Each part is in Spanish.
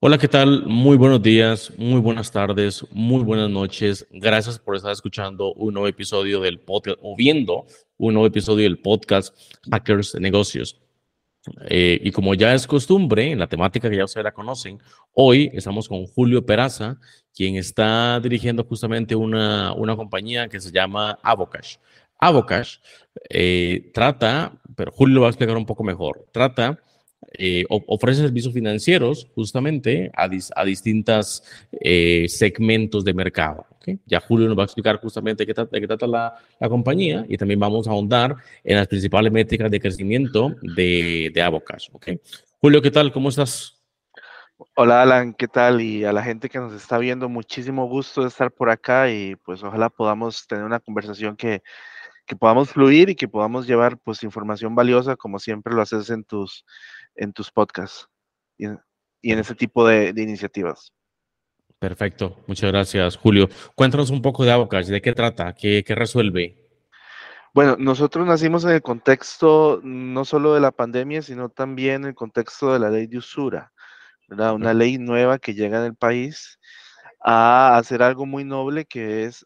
Hola, ¿qué tal? Muy buenos días, muy buenas tardes, muy buenas noches. Gracias por estar escuchando un nuevo episodio del podcast o viendo un nuevo episodio del podcast Hackers de Negocios. Y como ya es costumbre, en la temática que ya ustedes la conocen, hoy estamos con Julio Peraza, quien está dirigiendo justamente una compañía que se llama Avocash. Avocash trata, pero Julio lo va a explicar un poco mejor, ofrece servicios financieros justamente a distintas segmentos de mercado. ¿Ok? Ya Julio nos va a explicar justamente de qué trata la compañía y también vamos a ahondar en las principales métricas de crecimiento de Avocash. ¿Ok? Julio, ¿qué tal? ¿Cómo estás? Hola Alan, ¿qué tal? Y a la gente que nos está viendo, muchísimo gusto de estar por acá y pues ojalá podamos tener una conversación que podamos fluir y que podamos llevar pues información valiosa como siempre lo haces en tus podcasts y, y en Per- ese tipo de iniciativas. Perfecto, muchas gracias, Julio. Cuéntanos un poco de Avocash, ¿de qué trata? ¿Qué resuelve? Bueno, nosotros nacimos en el contexto no solo de la pandemia, sino también en el contexto de la ley de usura, ¿verdad? Una ley nueva que llega en el país a hacer algo muy noble que es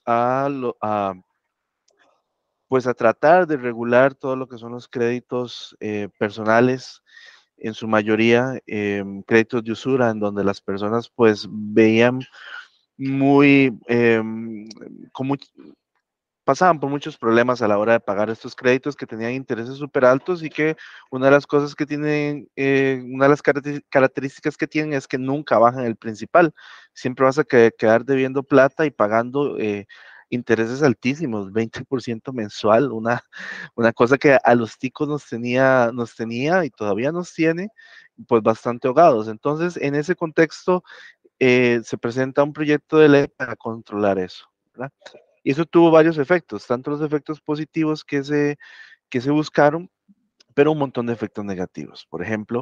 pues a tratar de regular todo lo que son los créditos personales, en su mayoría créditos de usura, en donde las personas pues veían muy, con much- pasaban por muchos problemas a la hora de pagar estos créditos que tenían intereses súper altos y que una de las cosas que tienen, una de las características que tienen es que nunca bajan el principal. Siempre vas a quedar debiendo plata y pagando intereses altísimos, 20% mensual, una cosa que a los ticos nos tenía y todavía nos tiene pues bastante ahogados. Entonces, en ese contexto, se presenta un proyecto de ley para controlar eso, ¿verdad? Y eso tuvo varios efectos, tanto los efectos positivos que se buscaron, pero un montón de efectos negativos. Por ejemplo,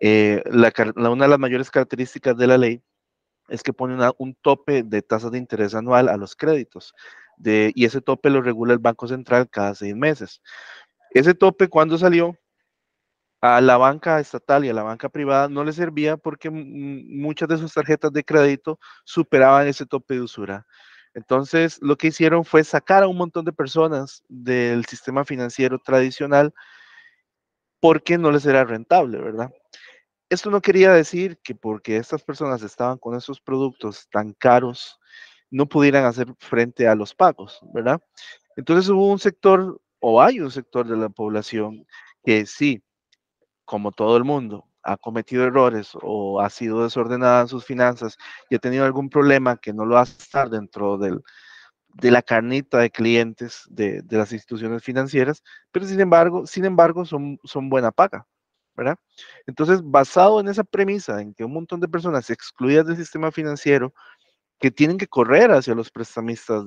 una de las mayores características de la ley es que pone un tope de tasas de interés anual a los créditos, y ese tope lo regula el Banco Central cada 6 meses. Ese tope, cuando salió, a la banca estatal y a la banca privada no le servía porque muchas de sus tarjetas de crédito superaban ese tope de usura. Entonces, lo que hicieron fue sacar a un montón de personas del sistema financiero tradicional porque no les era rentable, ¿verdad? Esto no quería decir que porque estas personas estaban con esos productos tan caros, no pudieran hacer frente a los pagos, ¿verdad? Entonces hubo un sector, o hay un sector de la población que sí, como todo el mundo, ha cometido errores o ha sido desordenada en sus finanzas y ha tenido algún problema que no lo hace estar dentro de la carnita de clientes de las instituciones financieras, pero sin embargo son buena paga, ¿verdad? Entonces, basado en esa premisa, en que un montón de personas excluidas del sistema financiero que tienen que correr hacia los prestamistas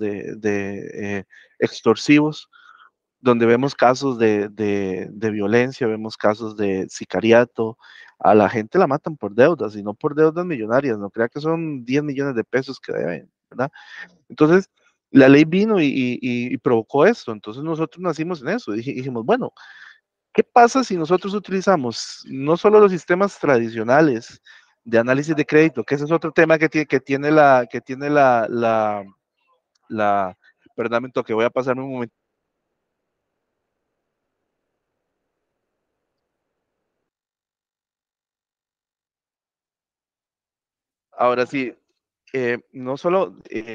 extorsivos, donde vemos casos de violencia, vemos casos de sicariato, a la gente la matan por deudas y no por deudas millonarias, no crea que son 10 millones de pesos que deben, ¿verdad? Entonces, la ley vino y provocó esto, entonces nosotros nacimos en eso, dijimos, bueno, ¿qué pasa si nosotros utilizamos no solo los sistemas tradicionales de análisis de crédito, que ese es otro tema que tiene perdón, un toque, voy a pasarme un momento. Ahora sí, no solo,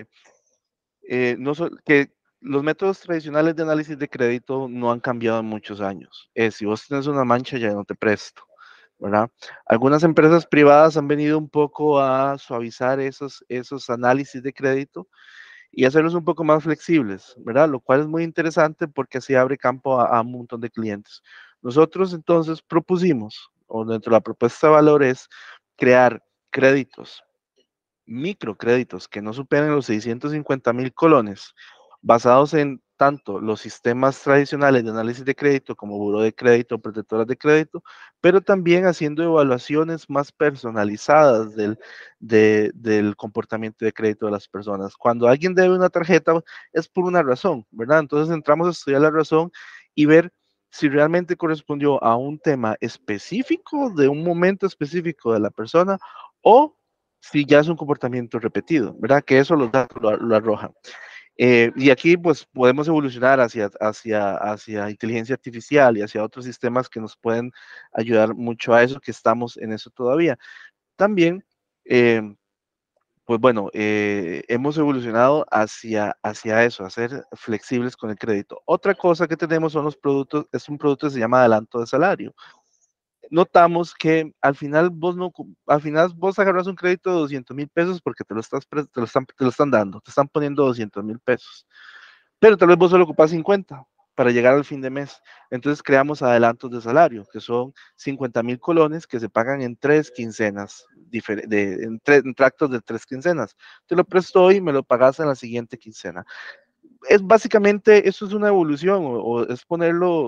que los métodos tradicionales de análisis de crédito no han cambiado en muchos años. Si vos tienes una mancha, ya no te presto, ¿verdad? Algunas empresas privadas han venido un poco a suavizar esos análisis de crédito y hacerlos un poco más flexibles, ¿verdad? Lo cual es muy interesante porque así abre campo a un montón de clientes. Nosotros entonces propusimos, o dentro de la propuesta de valor es crear créditos, microcréditos que no superen los 650,000 colones, basados en tanto los sistemas tradicionales de análisis de crédito como buró de crédito, protectoras de crédito, pero también haciendo evaluaciones más personalizadas del comportamiento de crédito de las personas. Cuando alguien debe una tarjeta es por una razón, ¿verdad? Entonces entramos a estudiar la razón y ver si realmente correspondió a un tema específico de un momento específico de la persona o si ya es un comportamiento repetido, ¿verdad? Que eso los datos lo arrojan. Y aquí pues podemos evolucionar hacia inteligencia artificial y hacia otros sistemas que nos pueden ayudar mucho a eso, que estamos en eso todavía. También, eh, pues bueno, hemos evolucionado hacia eso, a ser flexibles con el crédito. Otra cosa que tenemos son los productos, es un producto que se llama adelanto de salario. Notamos que al final vos no, al final vos agarras un crédito de 200,000 pesos porque te lo están dando, te están poniendo 200,000 pesos, pero tal vez vos solo ocupás 50 para llegar al fin de mes. Entonces creamos adelantos de salario, que son 50,000 colones que se pagan en 3 quincenas, en tractos de 3 quincenas. Te lo presto hoy y me lo pagas en la siguiente quincena. Es básicamente, eso es una evolución, o es ponerlo,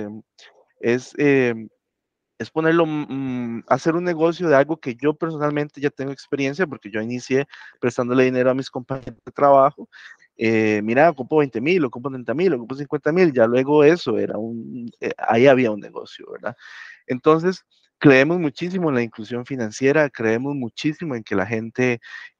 es es ponerlo, hacer un negocio de algo que yo personalmente ya tengo experiencia, porque yo inicié prestándole dinero a mis compañeros de trabajo. Mira, ocupo 20,000, ocupo 30,000, ocupo 50,000, ya luego eso era ahí había un negocio, ¿verdad? Entonces, creemos muchísimo en la inclusión financiera, creemos muchísimo en que la gente,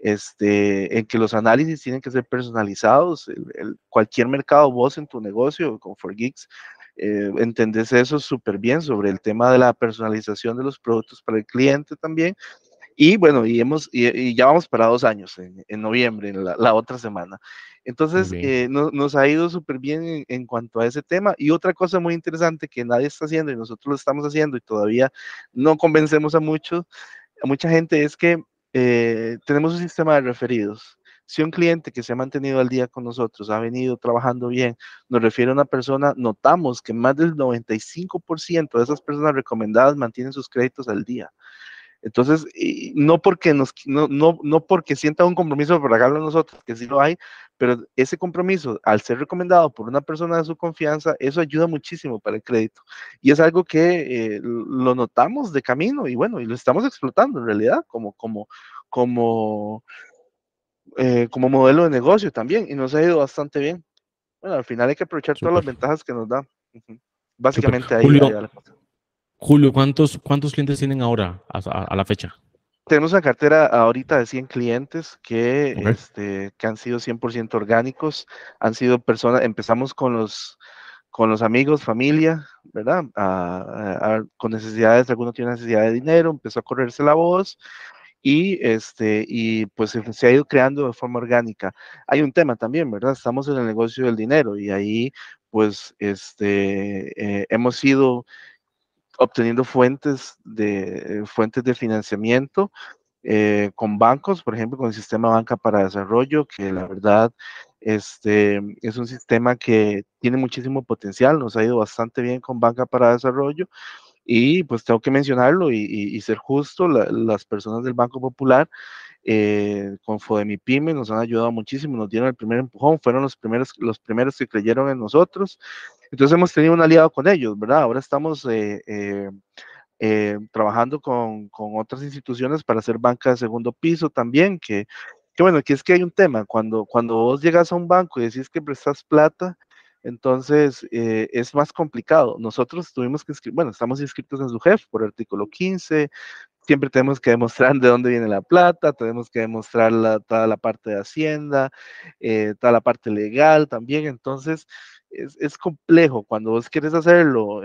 en que los análisis tienen que ser personalizados. Cualquier mercado, vos en tu negocio, con 4Geeks, entendés eso súper bien sobre el tema de la personalización de los productos para el cliente también. Y bueno, y ya vamos para 2 años en noviembre, en la otra semana. Muy Entonces, bien. nos ha ido súper bien en cuanto a ese tema. Y otra cosa muy interesante que nadie está haciendo y nosotros lo estamos haciendo y todavía no convencemos a mucha gente es que tenemos un sistema de referidos. Si un cliente que se ha mantenido al día con nosotros ha venido trabajando bien, nos refiere a una persona, notamos que más del 95% de esas personas recomendadas mantienen sus créditos al día. Entonces, no porque no porque sienta un compromiso por pagarlo a nosotros, que sí lo hay, pero ese compromiso, al ser recomendado por una persona de su confianza, eso ayuda muchísimo para el crédito. Y es algo que lo notamos de camino y bueno, y lo estamos explotando en realidad como, como modelo de negocio también, y nos ha ido bastante bien. Bueno, al final hay que aprovechar todas las Súper, ventajas que nos da. Ujú. súper. Básicamente ahí Julio, va la cosa. Julio, ¿cuántos clientes tienen ahora a la fecha? Tenemos una cartera ahorita de 100 clientes Ok. que han sido 100% orgánicos, han sido personas, empezamos con los amigos, familia, ¿verdad? Con necesidades, alguno tiene necesidad de dinero, empezó a correrse la voz y pues se ha ido creando de forma orgánica. Hay un tema también, ¿verdad? Estamos en el negocio del dinero y ahí pues hemos ido obteniendo fuentes de financiamiento con bancos, por ejemplo, con el sistema Banca para Desarrollo, que la verdad es un sistema que tiene muchísimo potencial, nos ha ido bastante bien con Banca para Desarrollo y pues tengo que mencionarlo y ser justo, las personas del Banco Popular con Fodemipyme nos han ayudado muchísimo, nos dieron el primer empujón, fueron los primeros que creyeron en nosotros, entonces hemos tenido un aliado con ellos, ¿verdad? Ahora estamos trabajando con otras instituciones para hacer banca de segundo piso también, que bueno, que es que hay un tema, cuando vos llegas a un banco y decís que prestas plata, entonces es más complicado. Nosotros tuvimos que bueno, estamos inscritos en SUGEF por artículo 15, siempre tenemos que demostrar de dónde viene la plata, tenemos que demostrar toda la parte de Hacienda, toda la parte legal también, entonces es complejo cuando vos quieres hacerlo.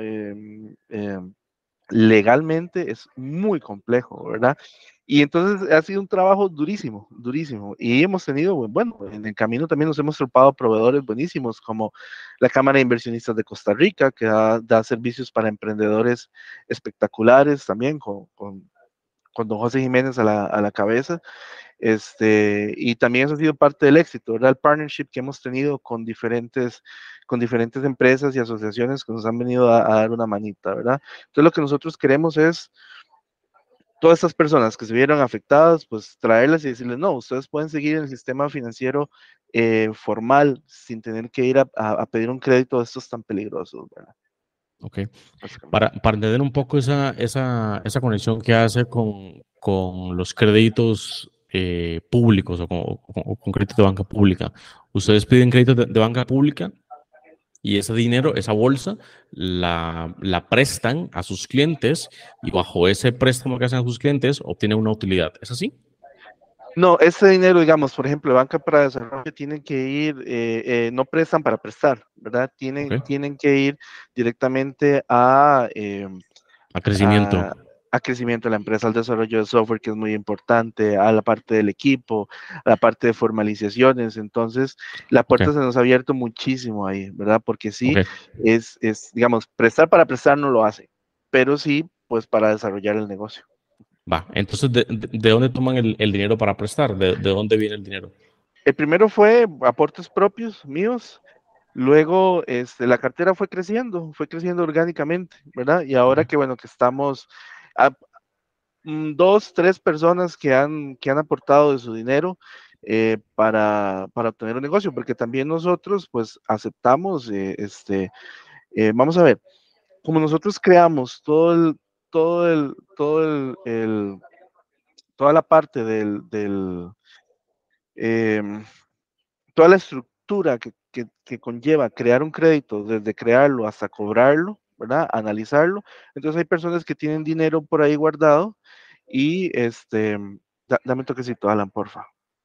Legalmente es muy complejo, ¿verdad? Y entonces ha sido un trabajo durísimo, durísimo. Y hemos tenido, bueno, en el camino también nos hemos topado proveedores buenísimos como la Cámara de Inversionistas de Costa Rica, que da servicios para emprendedores espectaculares también, con don José Jiménez a la cabeza. Y también eso ha sido parte del éxito, ¿verdad? El partnership que hemos tenido con diferentes empresas y asociaciones que nos han venido a dar una manita, ¿verdad? Entonces lo que nosotros queremos es todas estas personas que se vieron afectadas, pues traerlas y decirles, no, ustedes pueden seguir en el sistema financiero formal sin tener que ir a pedir un crédito de estos tan peligrosos, ¿verdad? Ok. Básicamente. Para entender un poco esa conexión que hace con los créditos públicos o con crédito de banca pública, ustedes piden crédito de banca pública y ese dinero, esa bolsa, la prestan a sus clientes y bajo ese préstamo que hacen a sus clientes obtienen una utilidad. ¿Es así? No, ese dinero, digamos, por ejemplo, banca para desarrollo tienen que ir, no prestan para prestar, ¿verdad? Ok. Tienen que ir directamente A crecimiento. a, a crecimiento de la empresa, al desarrollo de software, que es muy importante, a la parte del equipo, a la parte de formalizaciones. Entonces, la Ok, puerta se nos ha abierto muchísimo ahí, ¿verdad? Porque sí, ok. digamos, prestar para prestar no lo hace, pero sí, pues para desarrollar el negocio. Va. Entonces, ¿de dónde toman el dinero para prestar? ¿De dónde viene el dinero? El primero fue aportes propios míos. Luego, la cartera fue creciendo orgánicamente, ¿verdad? Y Ok. ahora que, bueno, que estamos a, dos, tres personas que han aportado de su dinero para obtener un negocio, porque también nosotros, pues, aceptamos, vamos a ver, como nosotros creamos toda la parte em, toda la estructura que conlleva crear un crédito, desde crearlo hasta cobrarlo, ¿verdad? Analizarlo. Entonces hay personas que tienen dinero por ahí guardado y dame un toquecito, Alan, porfa.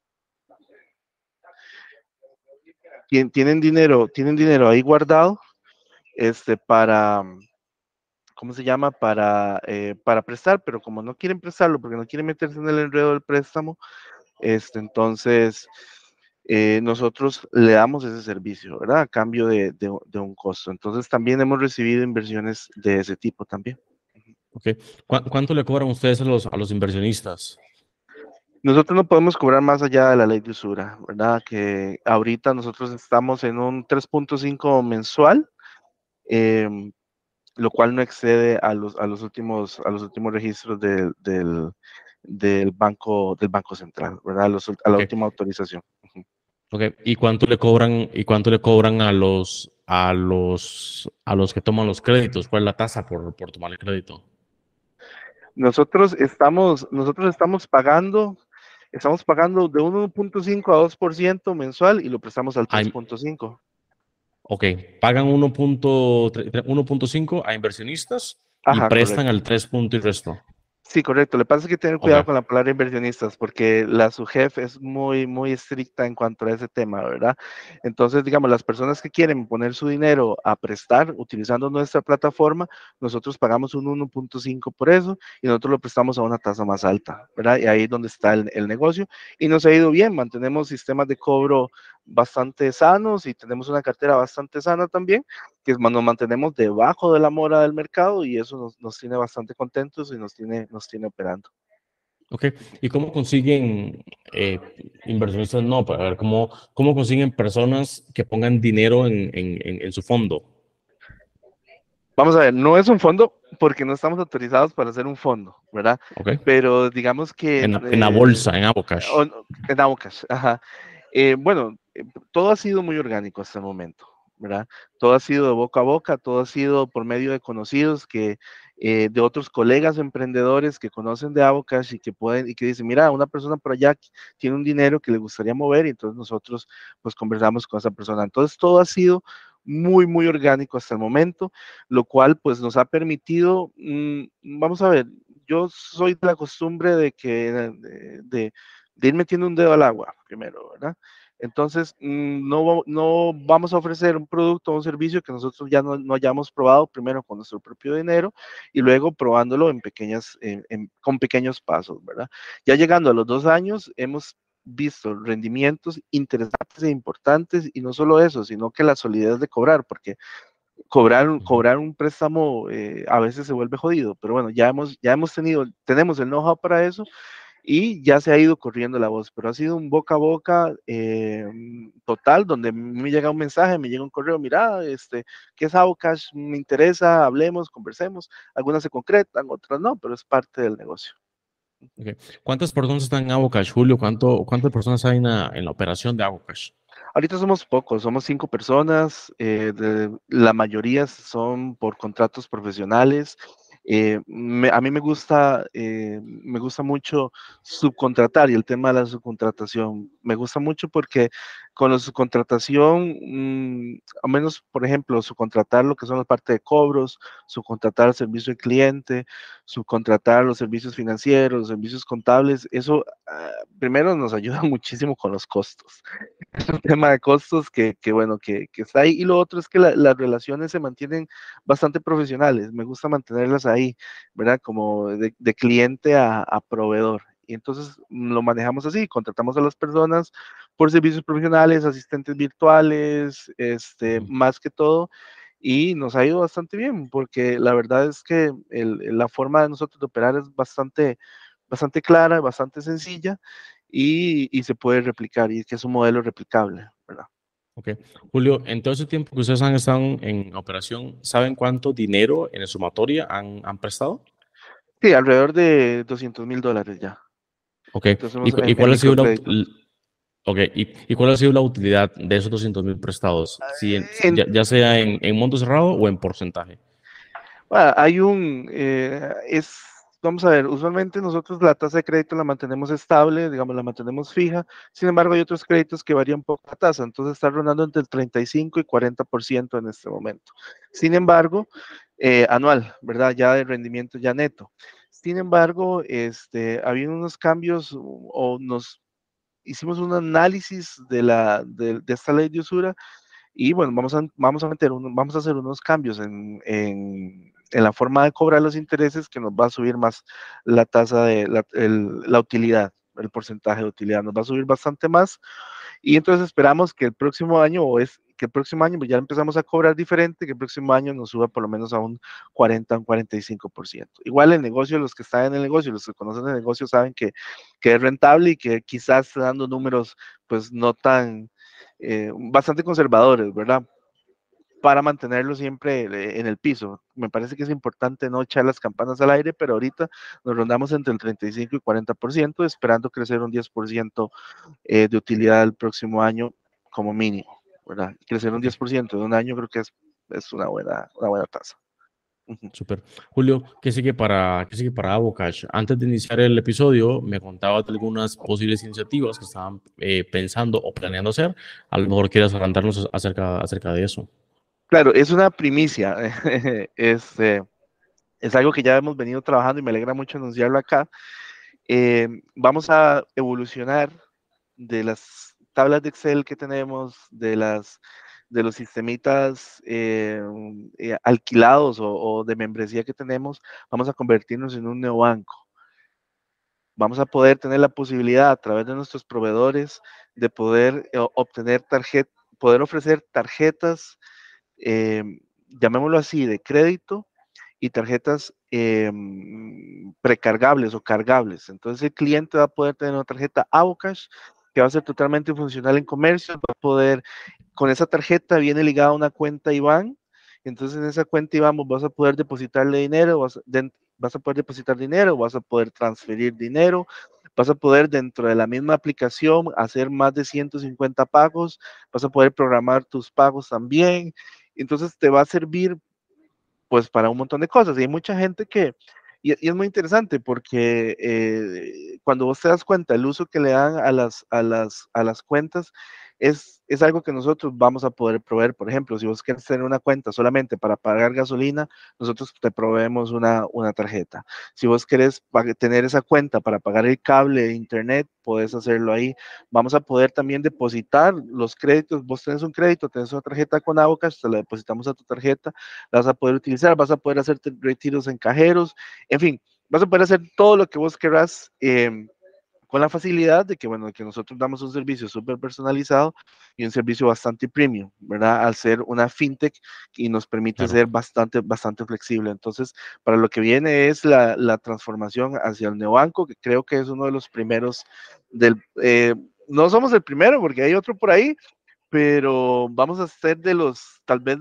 Tienen dinero ahí guardado, para, ¿cómo se llama? Para prestar, pero como no quieren prestarlo porque no quieren meterse en el enredo del préstamo, entonces nosotros le damos ese servicio, ¿verdad? A cambio de un costo. Entonces también hemos recibido inversiones de ese tipo también. Ok. ¿Cuánto le cobran ustedes a los inversionistas? Nosotros no podemos cobrar más allá de la ley de usura, ¿verdad? Que ahorita nosotros estamos en un 3.5 mensual, em, lo cual no excede a los últimos registros del Banco Central, ¿verdad? A la Ok. última autorización. Ok. ¿Y cuánto le cobran a los que toman los créditos? ¿Cuál es la tasa por tomar el crédito? Nosotros estamos pagando de 1.5 a 2% mensual y lo prestamos al Hay- 3.5. ok. Pagan 1.5 a inversionistas y Ajá, prestan correcto. al 3 punto y resto. Sí, correcto. Le pasa que tener Ok. cuidado con la palabra inversionistas porque la SUGEF es muy, muy estricta en cuanto a ese tema, ¿verdad? Entonces, digamos, las personas que quieren poner su dinero a prestar utilizando nuestra plataforma, nosotros pagamos un 1.5 por eso y nosotros lo prestamos a una tasa más alta, ¿verdad? Y ahí es donde está el negocio y nos ha ido bien. Mantenemos sistemas de cobro bastante sanos y tenemos una cartera bastante sana también que nos mantenemos debajo de la mora del mercado y eso nos tiene bastante contentos y nos tiene operando. Ok. ¿Y cómo consiguen inversionistas? No, para ver, ¿cómo consiguen personas que pongan dinero en su fondo? Vamos a ver, no es un fondo porque no estamos autorizados para hacer un fondo, ¿verdad? Ok. Pero digamos que En la bolsa, en Abocash. en Aucas, ajá. Bueno, todo ha sido muy orgánico hasta el momento, ¿verdad? Todo ha sido de boca a boca, todo ha sido por medio de conocidos de otros colegas emprendedores que conocen de Avocash y que pueden, y que dicen, mira, una persona por allá tiene un dinero que le gustaría mover y entonces nosotros pues conversamos con esa persona. Entonces todo ha sido muy, muy orgánico hasta el momento, lo cual pues nos ha permitido, vamos a ver, yo soy de la costumbre de ir metiendo un dedo al agua primero, ¿verdad? Entonces, no vamos a ofrecer un producto o un servicio que nosotros ya no hayamos probado primero con nuestro propio dinero y luego probándolo con pequeños pasos, ¿verdad? Ya llegando a los 2 años, hemos visto rendimientos interesantes e importantes y no solo eso, sino que la solidez de cobrar, porque Ujú. cobrar un préstamo a veces se vuelve jodido, pero bueno, tenemos el know-how para eso y ya se ha ido corriendo la voz, pero ha sido un boca a boca total, donde me llega un mensaje, me llega un correo, mira, ¿qué es Avocash? Me interesa, hablemos, conversemos. Algunas se concretan, otras no, pero es parte del negocio. Ok. ¿Cuántas personas están en Abocash, Julio? ¿Cuántas personas hay en la operación de Abocash? Ahorita somos pocos, somos 5 personas, la mayoría son por contratos profesionales. A mí me gusta mucho subcontratar y el tema de la subcontratación me gusta mucho porque Con la subcontratación, al menos, por ejemplo, subcontratar lo que son la parte de cobros, subcontratar el servicio al cliente, subcontratar los servicios financieros, los servicios contables, eso primero nos ayuda muchísimo con los costos. Es un tema de costos bueno, que está ahí. Y lo otro es que las relaciones se mantienen bastante profesionales. Me gusta mantenerlas ahí, ¿verdad? Como de cliente a proveedor. Y entonces lo manejamos así, contratamos a las personas por servicios profesionales, asistentes virtuales, más que todo, y nos ha ido bastante bien, porque la verdad es que la forma de nosotros de operar es bastante clara, bastante sencilla, y se puede replicar, y que es un modelo replicable, ¿verdad? Ok. Julio, en todo ese tiempo que ustedes han estado en operación, ¿saben cuánto dinero en sumatoria han prestado? Sí, alrededor de $200,000 ya. Ok. Entonces, ¿Y en cuál ha sido microcréditos. okay. ¿Y cuál ha sido la utilidad de esos 200.000 prestados? Si En, ya sea en monto cerrado o en porcentaje. Hay vamos a ver, usualmente nosotros la tasa de crédito la mantenemos estable, digamos, la mantenemos fija. Sin embargo, hay otros créditos que varían un poco la tasa, entonces está rondando entre el 35 y 40% en este momento. Sin embargo, anual, ¿verdad? Ya de rendimiento ya neto. Sin embargo, había unos cambios o nos hicimos un análisis de esta ley de usura. Y bueno, vamos a hacer unos cambios en la forma de cobrar los intereses que nos va a subir más la tasa de la utilidad, el porcentaje de utilidad, nos va a subir bastante más. Y entonces esperamos que el próximo año, que el próximo año pues ya empezamos a cobrar diferente, que el próximo año nos suba por lo menos a un 40, un 45%. Igual el negocio, los que están en el negocio, los que conocen el negocio saben que es rentable y que quizás está dando números pues no tan, bastante conservadores, ¿verdad? Para mantenerlo siempre en el piso. Me parece que es importante no echar las campanas al aire, pero ahorita nos rondamos entre el 35 y 40%, esperando crecer un 10% de utilidad el próximo año como mínimo, ¿verdad? Crecer un Ok. 10% de un año creo que es una buena tasa. Ujú. Súper. Julio, qué sigue para Avocash? Antes de iniciar el episodio, me contabas de algunas posibles iniciativas que estaban pensando o planeando hacer. A lo mejor quieras adelantarnos acerca de eso. Claro, es una primicia, es algo que ya hemos venido trabajando y me alegra mucho anunciarlo acá. Vamos a evolucionar de las tablas de Excel que tenemos, de los sistemitas alquilados o de membresía que tenemos, vamos a convertirnos en un neobanco. Vamos a poder tener la posibilidad a través de nuestros proveedores de poder obtener poder ofrecer tarjetas, eh, llamémoslo así, de crédito y tarjetas precargables o cargables. Entonces el cliente va a poder tener una tarjeta Avocash que va a ser totalmente funcional en comercio, va a poder, con esa tarjeta viene ligada a una cuenta IBAN, entonces en esa cuenta IBAN vas a poder depositarle dinero, vas a poder depositar dinero, vas a poder transferir dinero, vas a poder dentro de la misma aplicación hacer más de 150 pagos, vas a poder programar tus pagos también, entonces te va a servir pues para un montón de cosas. Y hay mucha gente y es muy interesante porque cuando vos te das cuenta el uso que le dan a las cuentas, es algo que nosotros vamos a poder proveer. Por ejemplo, si vos quieres tener una cuenta solamente para pagar gasolina, nosotros te proveemos una tarjeta. Si vos querés tener esa cuenta para pagar el cable de internet, puedes hacerlo ahí. Vamos a poder también depositar los créditos. Vos tenés un crédito, tenés una tarjeta con Avocash, te la depositamos a tu tarjeta, la vas a poder utilizar, vas a poder hacer retiros en cajeros, en fin, vas a poder hacer todo lo que vos querrás con la facilidad de que, bueno, que nosotros damos un servicio súper personalizado y un servicio bastante premium, ¿verdad? Al ser una fintech y nos permite Claro. ser bastante flexible. Entonces, para lo que viene es la transformación hacia el neobanco, que creo que es uno de los primeros no somos el primero porque hay otro por ahí, pero vamos a ser tal vez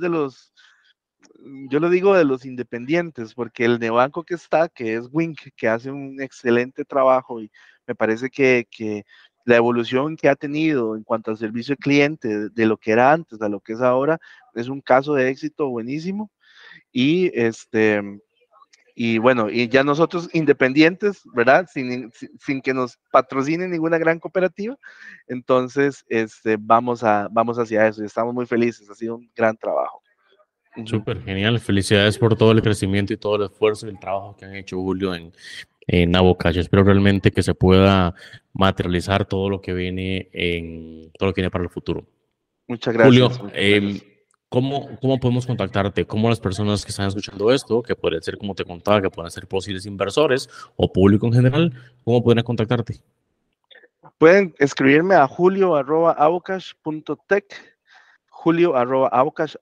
yo lo digo de los independientes, porque el neobanco que está, que es Wink, que hace un excelente trabajo y me parece que la evolución que ha tenido en cuanto al servicio al cliente, de lo que era antes a lo que es ahora, es un caso de éxito buenísimo. Y Y bueno, y ya nosotros independientes, ¿verdad? Sin que nos patrocine ninguna gran cooperativa. Entonces, vamos hacia eso y estamos muy felices. Ha sido un gran trabajo. Súper genial. Felicidades por todo el crecimiento y todo el esfuerzo y el trabajo que han hecho, Julio, en Avocash. Espero realmente que se pueda materializar todo lo que viene para el futuro. Muchas Julio, gracias, muchas gracias. ¿cómo podemos contactarte? ¿Cómo las personas que están escuchando esto, que pueden ser, como te contaba, que pueden ser posibles inversores o público en general, cómo pueden contactarte? Pueden escribirme a julio@avocash.tech, julio@avocash,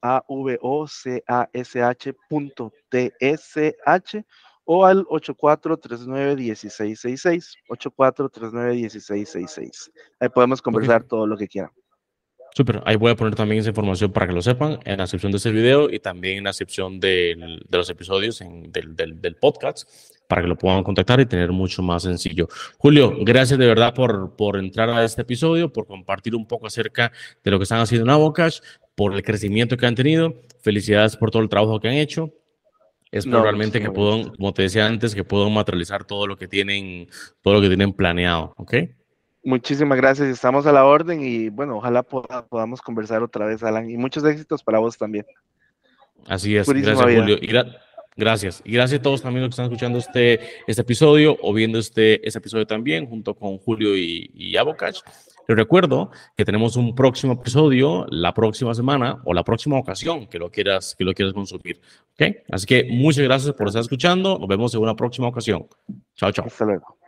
avocash.tsh, o al 8439-1666, 8439-1666. Ahí podemos Ok, conversar todo lo que quieran. súper. Ahí voy a poner también esa información para que lo sepan en la descripción de este video y también en la descripción de los episodios del podcast para que lo puedan contactar y tener mucho más sencillo. Julio, gracias de verdad por entrar a este episodio, por compartir un poco acerca de lo que están haciendo en Avocash, por el crecimiento que han tenido. Felicidades por todo el trabajo que han hecho. Espero No, realmente que muchísimas gracias. puedan, como te decía antes, que puedan materializar todo lo que tienen planeado, ¿ok? Muchísimas gracias. Estamos a la orden y bueno, ojalá podamos conversar otra vez, Alan. Y muchos éxitos para vos también. Así es, Purísima gracias vida. Julio. Gracias. Y gracias a todos también los que están escuchando este episodio o viendo este episodio también junto con Julio y Avocash. Les recuerdo que tenemos un próximo episodio la próxima semana o la próxima ocasión que lo quieras consumir. ¿Ok? Así que muchas gracias por estar escuchando. Nos vemos en una próxima ocasión. Chao, chao. Hasta luego.